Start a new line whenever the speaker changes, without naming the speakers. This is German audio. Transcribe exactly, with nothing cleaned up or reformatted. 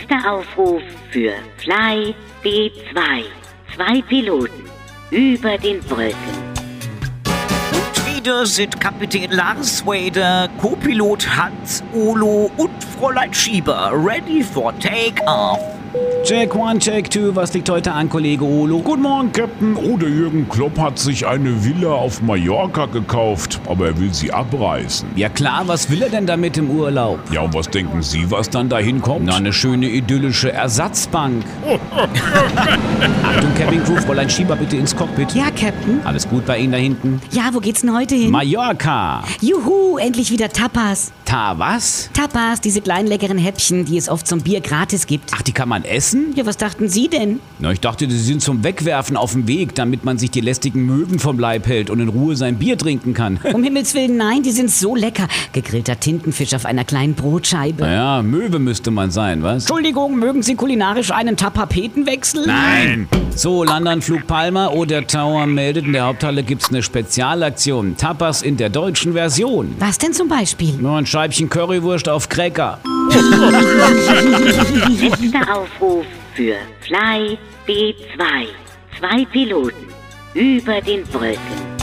Letzter Aufruf für Fly B zwei. Zwei Piloten über den Wolken.
Und wieder sind Kapitän Lars Wader, Co-Pilot Hans Olo und Fräulein Schieber ready for take-off.
Check one, check two, was liegt heute an, Kollege Olo?
Guten Morgen, Captain. Oh, der Jürgen Klopp hat sich eine Villa auf Mallorca gekauft, aber er will sie abreißen.
Ja klar, was will er denn damit im Urlaub?
Ja, und was denken Sie, was dann da hinkommt?
Na, eine schöne idyllische Ersatzbank. Achtung, Cabin Crew, Fräulein Schieber, bitte ins Cockpit.
Ja, Captain.
Alles gut bei Ihnen da hinten?
Ja, wo geht's denn heute hin?
Mallorca.
Juhu, endlich wieder Tapas.
Ta was?
Tapas, diese kleinen leckeren Häppchen, die es oft zum Bier gratis gibt.
Ach, die kann man essen?
Ja, was dachten Sie denn?
Na, ich dachte, sie sind zum Wegwerfen auf dem Weg, damit man sich die lästigen Möwen vom Leib hält und in Ruhe sein Bier trinken kann.
Um Himmels Willen, nein, die sind so lecker. Gegrillter Tintenfisch auf einer kleinen Brotscheibe.
Naja, Möwe müsste man sein, was?
Entschuldigung, mögen Sie kulinarisch einen Tapapetenwechsel?
Nein! So, Landanflug Palma, oh, der Tower meldet, in der Haupthalle gibt's eine Spezialaktion. Tapas in der deutschen Version.
Was denn zum Beispiel?
Nur ein Scheibchen Currywurst auf Cracker.
Letzter Aufruf für Fly B zwei. Zwei Piloten über den Wolken.